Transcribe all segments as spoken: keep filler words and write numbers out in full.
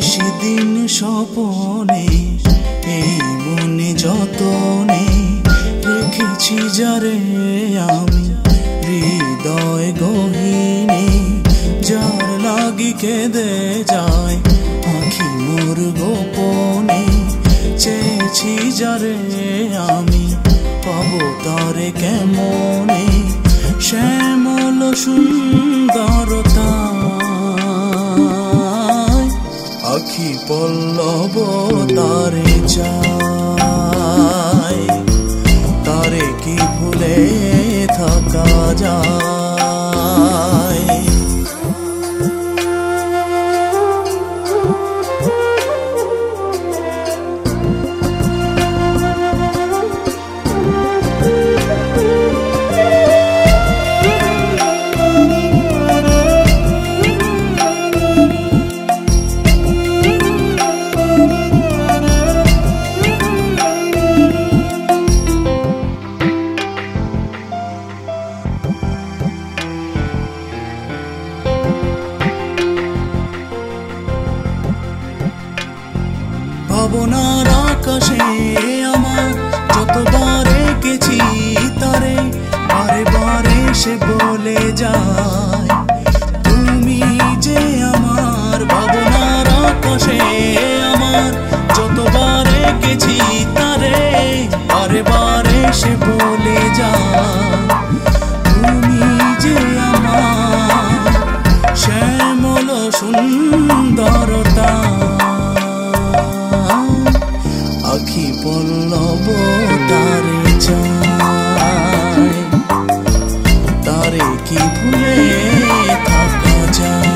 নিশিদিন স্বপনে এই মনে যতনে রেখেছি যারে আমি হৃদয় গহীনে, যার লাগি কেঁদে যায় আঁখি মোর গোপনে। চেয়েছি যারে আমি পাবো তারে কেমনে, শ্যামল সুন্দরতা আখি পল্লব তারে চাই, তারে কি ভুলে থাকা যায়। ভাবনার আকাশে আমার যতবার এঁকেছি তারে, বারে বারে সে বলে যায় তুমি যে আমার। ভাবনার আকাশে আমার যতবার এঁকেছি তারে, বারে বারে সে বলে যায় তুমি যে আমার। শ্যামল সুন্দরতা আখি পল্লব তারে চাই, তারে কি ভুলে থাকা যায়।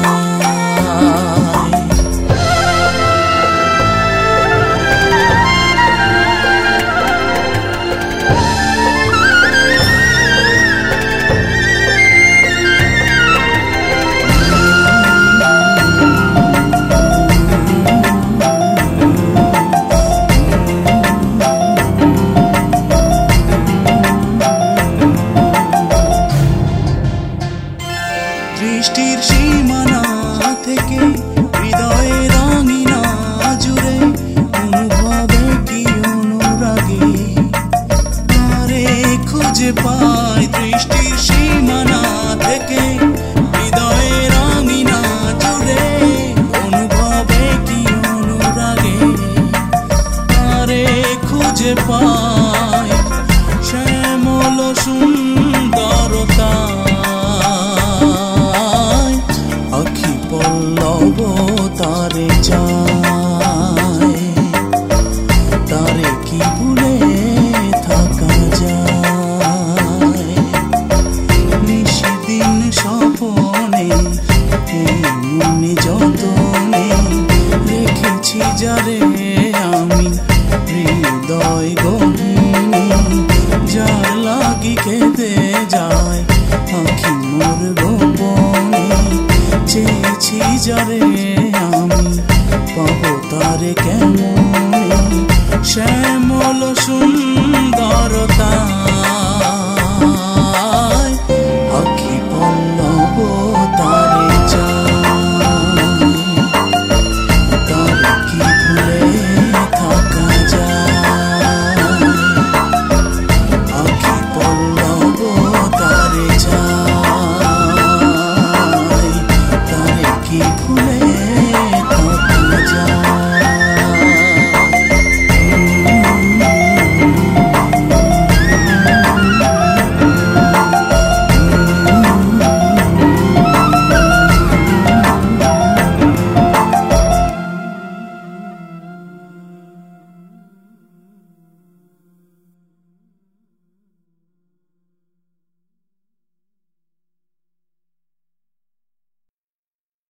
দৃষ্টির সীমানা থেকে হৃদয়ের রাঙিনা জুড়ে অনুভবে কি অনুরাগে তারে খুঁজে পাই। দৃষ্টির সীমানা থেকে হৃদয়ের রাঙিনা জুড়ে অনুভবে কি অনুরাগে তারে খুঁজে পাই। শ্যামল সুন্দরতা আখি পল্লব তারে চাই, তারে কি ভুলে থাকা যায়। নিশিদিন স্বপনে এই মনে যতনে রেখেছি যারে আমি হৃদয় গহীনে, যার লাগি কেঁদে যায় আখি মোর গোপনে। চেয়েছি যারে আমি পাবো তারে কেমন।